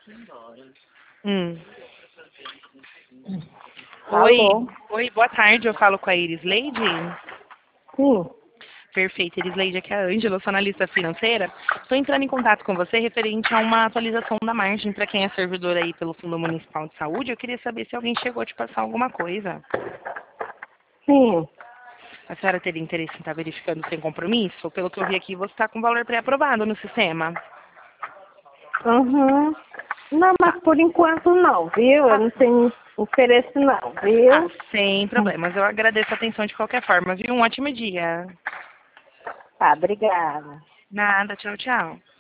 Hum. Alô? Oi, boa tarde, eu falo com a Iris Leide. Sim. Perfeito, Iris Leide, aqui é a Ângela, eu sou analista financeira. Estou entrando em contato com você referente a uma atualização da margem para quem é servidor aí pelo Fundo Municipal de Saúde. Eu queria saber se alguém chegou a te passar alguma coisa. Sim. A senhora teria interesse em estar verificando sem compromisso? Pelo que eu vi aqui, você está com valor pré-aprovado no sistema. Uhum. Não, Tá. mas por enquanto não, viu? Eu não tenho interesse não, viu? Sem problemas. Eu agradeço a atenção de qualquer forma, viu? Um ótimo dia. Tá, obrigada. Nada, tchau, tchau.